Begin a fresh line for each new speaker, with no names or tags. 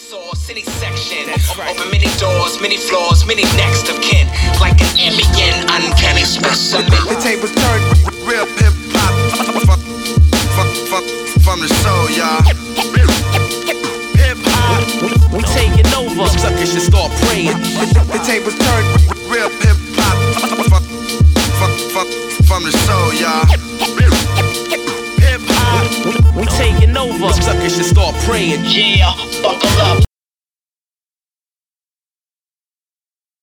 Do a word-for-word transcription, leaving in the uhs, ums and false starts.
source, any section. Right. Open many doors, many floors, many next of kin. Like an alien, uncanny specimen.
The tables turned, real hip hop. Fuck, fuck, fuck, from the soul, y'all. Hip hop.
We taking over. Suckers should start praying.
The tables turned, real hip hop. Fuck, fuck, fuck, from the soul, y'all. Hip hop.
We taking over. Suckers should start praying.
Yeah, buckle up.